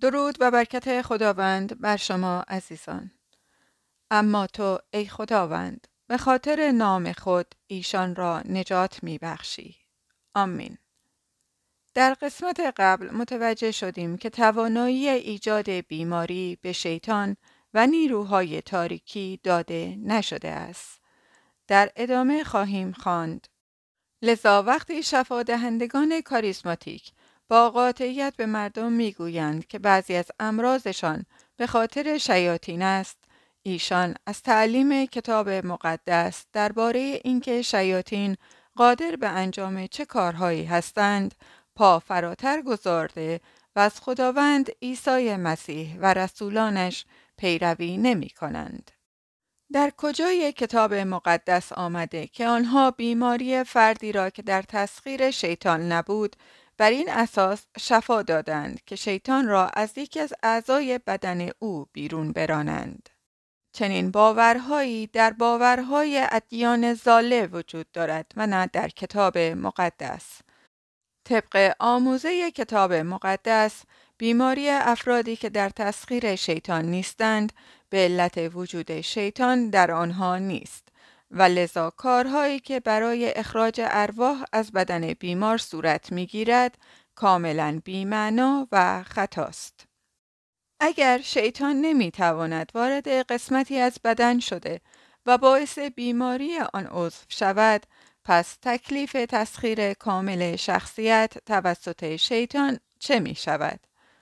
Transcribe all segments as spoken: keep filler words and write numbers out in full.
درود و برکت خداوند بر شما عزیزان. اما تو ای خداوند به خاطر نام خود ایشان را نجات می بخشی. آمین. در قسمت قبل متوجه شدیم که توانایی ایجاد بیماری به شیطان و نیروهای تاریکی داده نشده است. در ادامه خواهیم خواند. لذا وقتی شفادهندگان کاریزماتیک با قاطعیت به مردم میگویند که بعضی از امراضشان به خاطر شیاطین است، ایشان از تعلیم کتاب مقدس درباره اینکه شیاطین قادر به انجام چه کارهایی هستند پا فراتر گذارده و از خداوند عیسی مسیح و رسولانش پیروی نمی کنند. در کجای کتاب مقدس آمده که آنها بیماری فردی را که در تسخیر شیطان نبود بر این اساس شفا دادند که شیطان را از یکی از اعضای بدن او بیرون برانند. چنین باورهایی در باورهای ادیان ضاله وجود دارد و نه در کتاب مقدس. طبق آموزه کتاب مقدس، بیماری افرادی که در تسخیر شیطان نیستند به علت وجود شیطان در آنها نیست و لذا کارهایی که برای اخراج ارواح از بدن بیمار صورت می‌گیرد کاملاً بی‌معنا و خطاست. اگر شیطان نمی‌تواند وارد قسمتی از بدن شده و باعث بیماری آن عضو شود، پس تکلیف تسخیر کامل شخصیت توسط شیطان چه می شود؟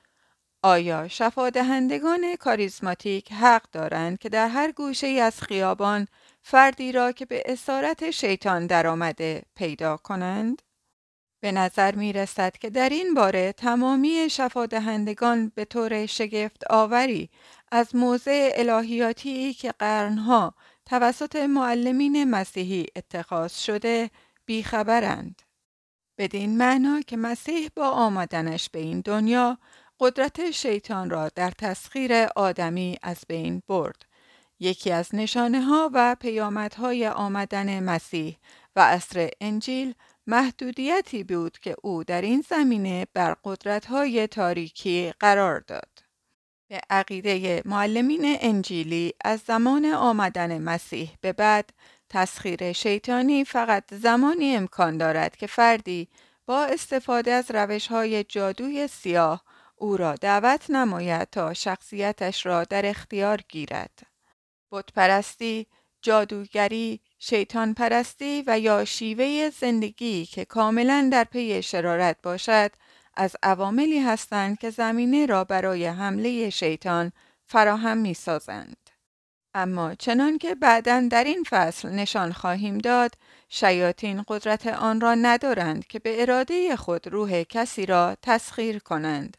آیا شفادهندگان کاریزماتیک حق دارند که در هر گوشه از خیابان فردی را که به اسارت شیطان درآمده پیدا کنند؟ به نظر می رسد که در این باره تمامی شفادهندگان به طور شگفت آوری از موضع الهیاتی که قرنها توسط معلمین مسیحی اتخاذ شده بیخبرند. بدین معنا که مسیح با آمدنش به این دنیا قدرت شیطان را در تسخیر آدمی از بین برد. یکی از نشانه ها و پیامدهای آمدن مسیح و عصر انجیل محدودیتی بود که او در این زمینه بر قدرت‌های تاریکی قرار داد. به عقیده معلمین انجیلی از زمان آمدن مسیح به بعد تسخیر شیطانی فقط زمانی امکان دارد که فردی با استفاده از روش‌های جادوی سیاه او را دعوت نماید تا شخصیتش را در اختیار گیرد. بتپرستی، جادوگری، شیطان پرستی و یا شیوه زندگی که کاملا در پی شرارت باشد از عواملی هستند که زمینه را برای حمله شیطان فراهم می سازند. اما چنان که بعداً در این فصل نشان خواهیم داد، شیاطین قدرت آن را ندارند که به اراده خود روح کسی را تسخیر کنند.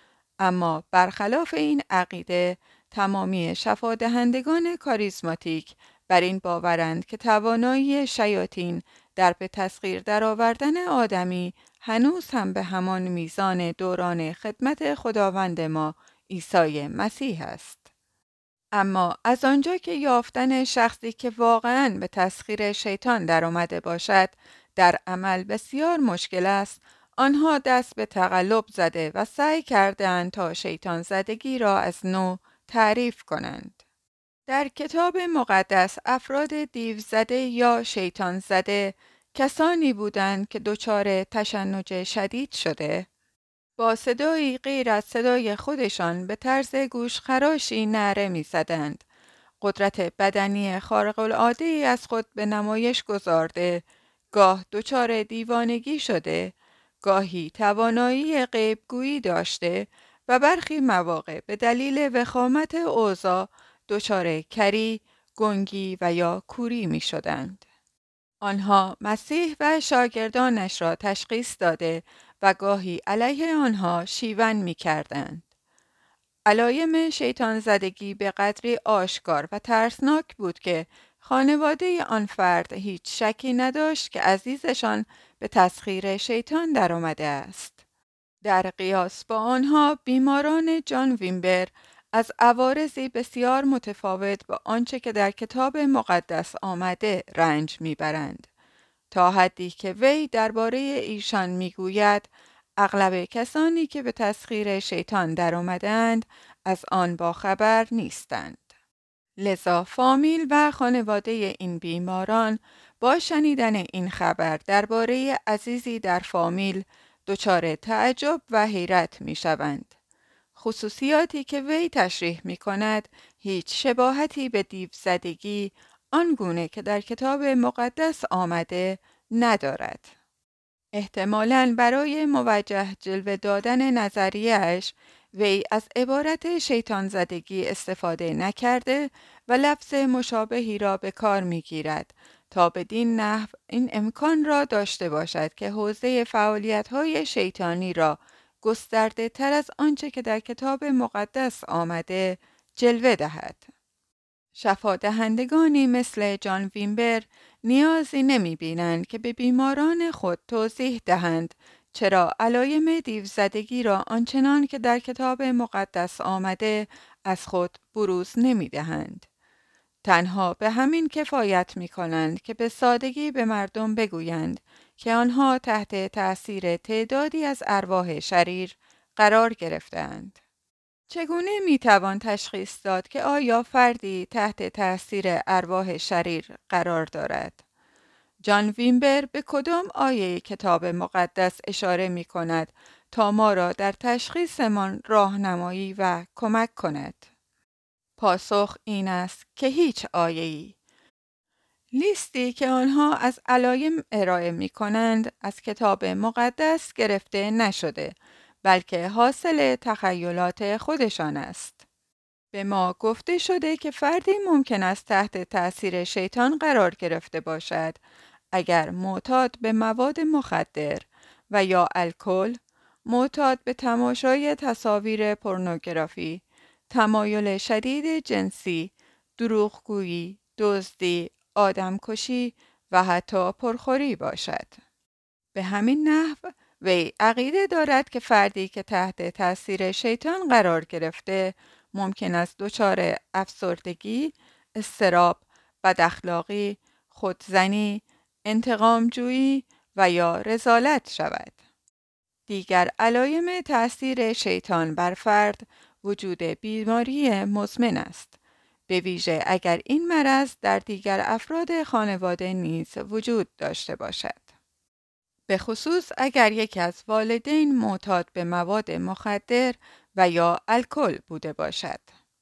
اما برخلاف این عقیده، تمامی شفادهندگان کاریزماتیک بر این باورند که توانایی شیاطین در به تسخیر درآوردن آدمی هنوز هم به همان میزان دوران خدمت خداوند ما عیسی مسیح است. اما از آنجا که یافتن شخصی که واقعاً به تسخیر شیطان درآمده باشد در عمل بسیار مشکل است، آنها دست به تقلب زده و سعی کردند تا شیطان زدگی را از نو تعریف کنند. در کتاب مقدس افراد دیو زده یا شیطان زده کسانی بودند که دچار تشنج شدید شده با صدایی غیر از صدای خودشان به طرز گوشخراشی نعره می زدند. قدرت بدنی خارق العاده از خود به نمایش گذارده، گاه دچار دیوانگی شده، گاهی توانایی غیبگویی داشته و برخی مواقع به دلیل وخامت اوضاع دچار کری، گنگی و یا کوری می شدند. آنها مسیح و شاگردانش را تشخیص داده و گاهی علیه آنها شیون می کردند. علایم شیطان زدگی به قدری آشکار و ترسناک بود که خانواده آن فرد هیچ شکی نداشت که عزیزشان به تسخیر شیطان در آمده است. در قیاس با آنها بیماران جان ویمبر از عوارضی بسیار متفاوت با آنچه که در کتاب مقدس آمده رنج میبرند، تا حدی که وی درباره ایشان میگوید اغلب کسانی که به تسخیر شیطان در آمدند از آن باخبر نیستند. لذا فامیل و خانواده این بیماران با شنیدن این خبر درباره عزیزی در فامیل دچار تعجب و حیرت می شوند. خصوصیاتی که وی تشریح می کند هیچ شباهتی به دیو زدگی آنگونه که در کتاب مقدس آمده ندارد. احتمالاً برای موجه جلوه دادن نظریه‌اش وی از عبارت شیطان زدگی استفاده نکرده و لفظ مشابهی را به کار می‌گیرد تا بدین نحو این امکان را داشته باشد که حوزه فعالیت‌های شیطانی را گسترده تر از آنچه که در کتاب مقدس آمده جلوه دهد. شفادهندگانی مثل جان وینبر نیازی نمی بینند که به بیماران خود توضیح دهند چرا علایم دیوزدگی را آنچنان که در کتاب مقدس آمده از خود بروز نمی دهند. تنها به همین کفایت می کنند که به سادگی به مردم بگویند که آنها تحت تأثیر تعدادی از ارواح شریر قرار گرفتند. چگونه می توان تشخیص داد که آیا فردی تحت تأثیر ارواح شریر قرار دارد؟ جان وینبر به کدام آیه کتاب مقدس اشاره می کند تا ما را در تشخیصمان راهنمایی و کمک کند؟ پاسخ این است که هیچ آیه‌ای. لیستی که آنها از علایم ارائه می کنند از کتاب مقدس گرفته نشده، بلکه حاصل تخیلات خودشان است. به ما گفته شده که فردی ممکن است تحت تأثیر شیطان قرار گرفته باشد اگر معتاد به مواد مخدر و یا الکل، معتاد به تماشای تصاویر پورنوگرافی، تمایل شدید جنسی، دروغگویی، دزدی، آدمکشی و حتی پرخوری باشد. به همین نحو وی عقیده دارد که فردی که تحت تأثیر شیطان قرار گرفته ممکن است دچار افسردگی، اضطراب، بداخلاقی، خودزنی، انتقامجویی و یا رذالت شود. دیگر علایم تأثیر شیطان بر فرد وجود بیماری مزمن است، به ویژه اگر این مرض در دیگر افراد خانواده نیز وجود داشته باشد. به خصوص اگر یکی از والدین معتاد به مواد مخدر و یا الکل بوده باشد.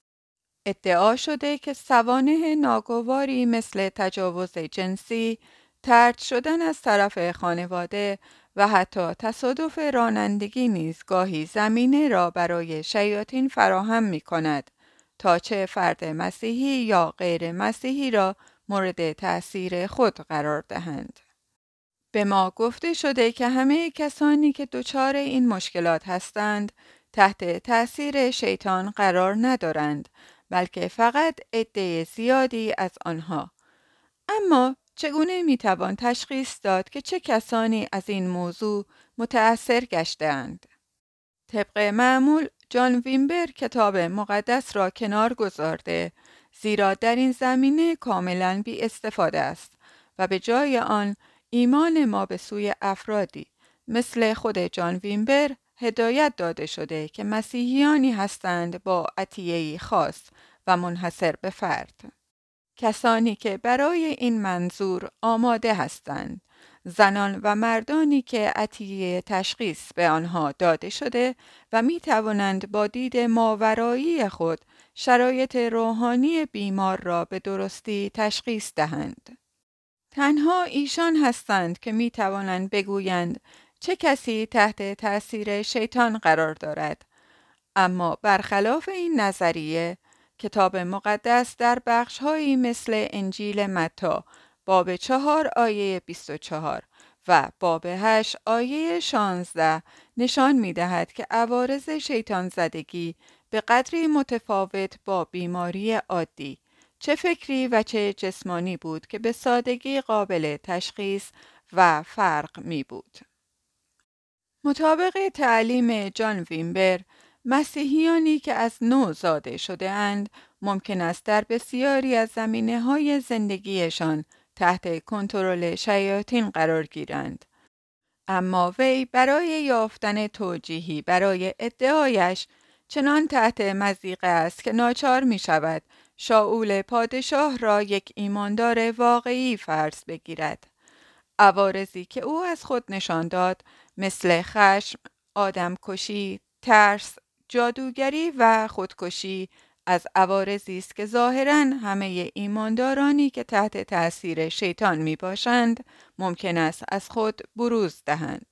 ادعا شده که سوانح ناگواری مثل تجاوز جنسی، طرد شدن از طرف خانواده و حتی تصادف رانندگی نیز گاهی زمینه را برای شیاطین فراهم می کند تا چه فرد مسیحی یا غیر مسیحی را مورد تأثیر خود قرار دهند. به ما گفته شده که همه کسانی که دچار این مشکلات هستند تحت تأثیر شیطان قرار ندارند، بلکه فقط عده زیادی از آنها. اما چگونه میتوان تشخیص داد که چه کسانی از این موضوع متأثر گشته‌اند؟ طبق معمول جان وینبر کتاب مقدس را کنار گذارده، زیرا در این زمینه کاملاً بی استفاده است و به جای آن ایمان ما به سوی افرادی مثل خود جان وینبر هدایت داده شده که مسیحیانی هستند با عطیه‌ای خاص و منحصر به فرد. کسانی که برای این منظور آماده هستند، زنان و مردانی که عطیه تشخیص به آنها داده شده و می توانند با دید ماورایی خود شرایط روحانی بیمار را به درستی تشخیص دهند. تنها ایشان هستند که می توانند بگویند چه کسی تحت تأثیر شیطان قرار دارد. اما برخلاف این نظریه، کتاب مقدس در بخش‌هایی مثل انجیل متی باب چهار آیه بیست و چهار و باب هشت آیه شانزده نشان می‌دهد که عوارض شیطان زدگی به قدری متفاوت با بیماری عادی، چه فکری و چه جسمانی بود که به سادگی قابل تشخیص و فرق می بود. مطابق تعلیم جان وینبر، مسیحیانی که از نو زاده شده اند ممکن است در بسیاری از زمینه‌های زندگیشان تحت کنترل شیاطین قرار گیرند. اما وی برای یافتن توجیهی برای ادعایش چنان تحت مضیقه است که ناچار می شود شاول پادشاه را یک ایماندار واقعی فرض بگیرد. عوارضی که او از خود نشان داد مثل خشم، آدمکشی، ترس، جادوگری و خودکشی از عوارضی است که ظاهراً همه ایماندارانی که تحت تأثیر شیطان می باشند ممکن است از خود بروز دهند.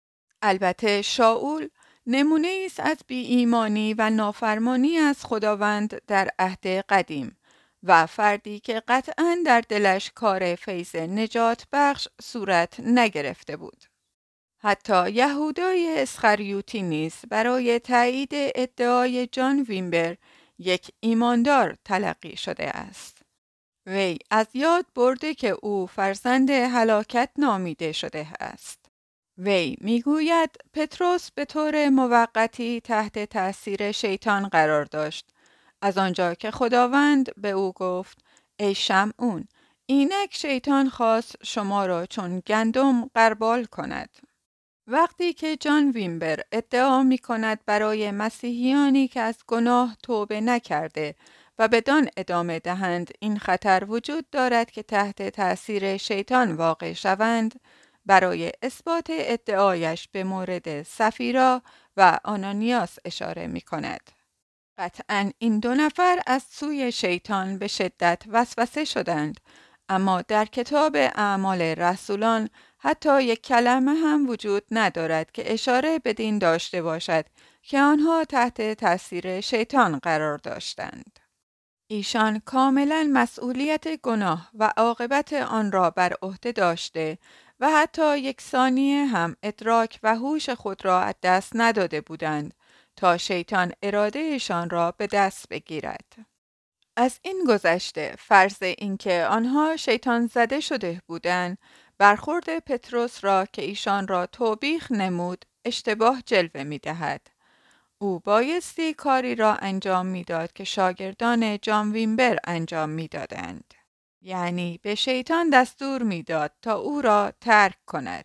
البته شاول نمونه است از بی ایمانی و نافرمانی از خداوند در عهد قدیم و فردی که قطعاً در دلش کار فیض نجات بخش صورت نگرفته بود. حتی یهودای اسخریوطی نیز برای تایید ادعای جان وینبر یک ایماندار تلقی شده است. وی از یاد برده که او فرزند هلاکت نامیده شده است. وی میگوید پتروس به طور موقتی تحت تأثیر شیطان قرار داشت، از آنجا که خداوند به او گفت ای شمعون، اینک شیطان خواست شما را چون گندم غربال کند. وقتی که جان وینبر ادعا می کند برای مسیحیانی که از گناه توبه نکرده و بدان ادامه دهند این خطر وجود دارد که تحت تأثیر شیطان واقع شوند، برای اثبات ادعایش به مورد سفیرا و آنانیاس اشاره می کند. قطعاً این دو نفر از سوی شیطان به شدت وسوسه شدند، اما در کتاب اعمال رسولان حتی یک کلمه هم وجود ندارد که اشاره بدین داشته باشد که آنها تحت تأثیر شیطان قرار داشتند. ایشان کاملا مسئولیت گناه و عاقبت آن را بر عهده داشته و حتی یک ثانیه هم ادراک و هوش خود را از دست نداده بودند تا شیطان ارادهشان را به دست بگیرد. از این گذشته فرض اینکه آنها شیطان زده شده بودند، برخورد پتروس را که ایشان را توبیخ نمود اشتباه جلوه می دهد. او بایستی کاری را انجام میداد که شاگردان جان وینبر انجام میدادند. یعنی به شیطان دستور میداد تا او را ترک کند.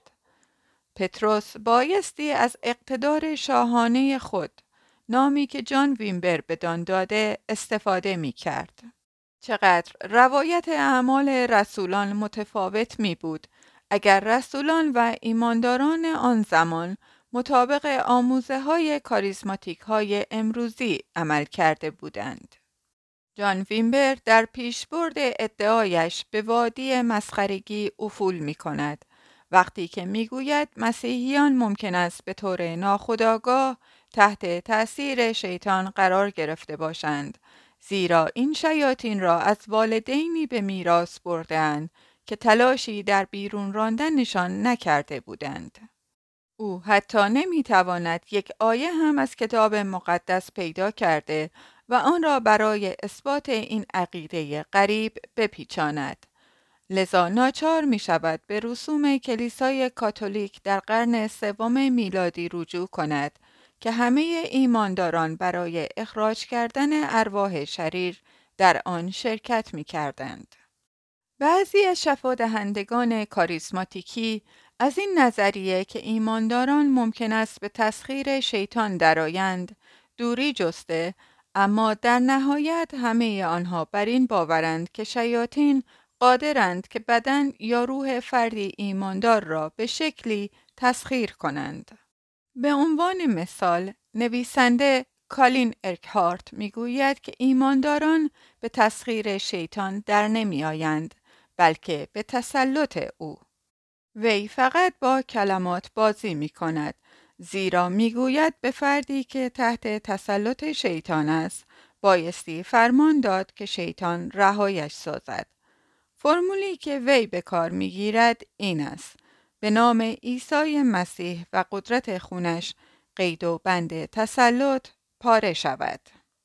پتروس بایستی از اقتدار شاهانه خود، نامی که جان وینبر بدان داده، استفاده می کرد. چقدر روایت اعمال رسولان متفاوت می بود اگر رسولان و ایمانداران آن زمان مطابق آموزه های کاریزماتیک های امروزی عمل کرده بودند. جان وینبر در پیشبرد ادعایش به وادی مسخرگی افول می کند وقتی که می گوید مسیحیان ممکن است به طور ناخودآگاه تحت تأثیر شیطان قرار گرفته باشند، زیرا این شیاطین را از والدینی به میراث برده‌اند که تلاشی در بیرون راندنشان نکرده بودند. او حتی نمیتواند یک آیه هم از کتاب مقدس پیدا کرده و آن را برای اثبات این عقیده غریب بپیچاند. لذا ناچار می شود به رسوم کلیسای کاتولیک در قرن سوم میلادی رجوع کند که همه ایمانداران برای اخراج کردن ارواح شریر در آن شرکت می کردند. بعضی از شفادهندگان کاریزماتیکی از این نظریه که ایمانداران ممکن است به تسخیر شیطان درآیند دوری جسته، اما در نهایت همه آنها بر این باورند که شیاطین قادرند که بدن یا روح فردی ایماندار را به شکلی تسخیر کنند. به عنوان مثال، نویسنده کالین ارکهارت میگوید که ایمانداران به تسخیر شیطان در نمی آیند، بلکه به تسلط او. وی فقط با کلمات بازی می کند، زیرا می گوید به فردی که تحت تسلط شیطان است، بایستی فرمان داد که شیطان رهایش سازد. فرمولی که وی به کار می گیرد این است: به نام عیسی مسیح و قدرت خونش قید و بند تسلط پاره شود.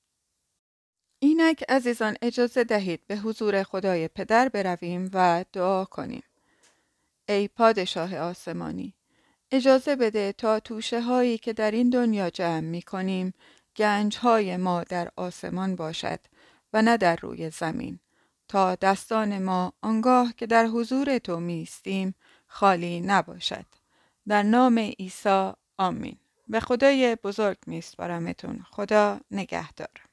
اینک عزیزان اجازه دهید به حضور خدای پدر برویم و دعا کنیم. ای پادشاه آسمانی، اجازه بده تا توشه هایی که در این دنیا جمع می کنیم گنج های ما در آسمان باشد و نه در روی زمین، تا دستان ما آنگاه که در حضور تو میستیم خالی نباشد. در نام عیسی آمین. به خدای بزرگ میسپارمتون. خدا نگهدار.